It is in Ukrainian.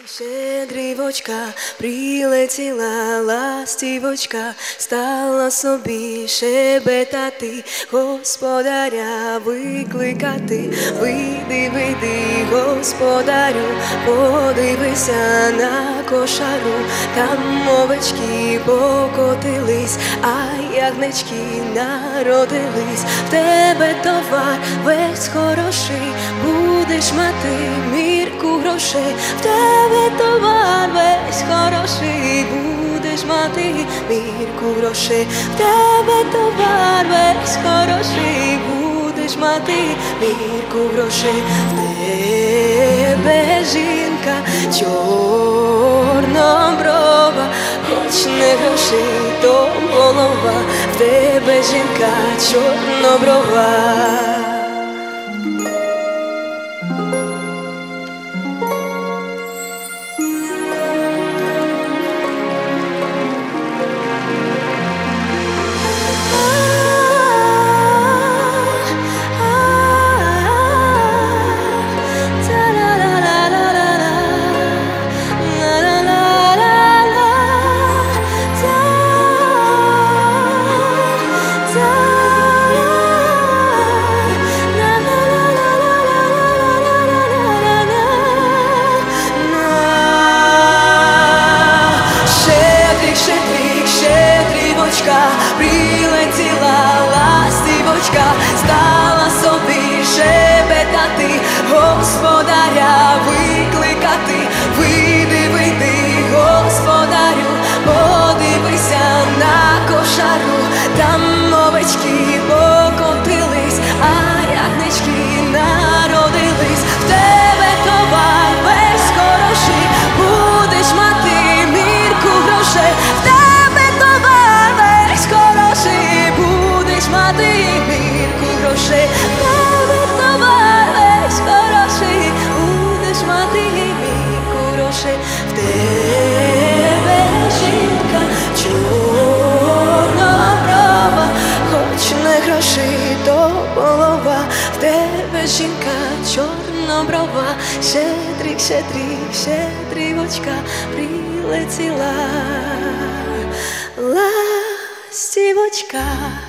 Щедрівочка, прилетіла ластівочка, стала собі шебетати, господаря викликати. Вийди, вийди, господарю, подивися на кошару, там овечки покотились, а ягнички народились. В тебе товар весь хороший, будеш мати мірку грошей. В тебе товар весь хороший, будеш мати мірку грошей. В тебе товар весь хороший, будеш мати мірку грошей. В тебе жінка чорноброва, хоч не грошей, то голова. В тебе жінка чорноброва. Прилетіла ластівочка, стала собі шебетати, господаря викликати. Вийди, вийди, господарю, подивися на кошару, там овечки покотились, а ягнички народились. В тебе товар весь хороший, будеш мати мірку грошей. В тебе товар весь хороший, будеш мати мірку грошей. В тебе товар весь хороший, будеш мати мірку грошей. В тебе жінка чорноброва, хоч не грошей, то голова. В тебе жінка чорноброва, щедрик, щедрик, щедрівочка, прилетіла ластівочка.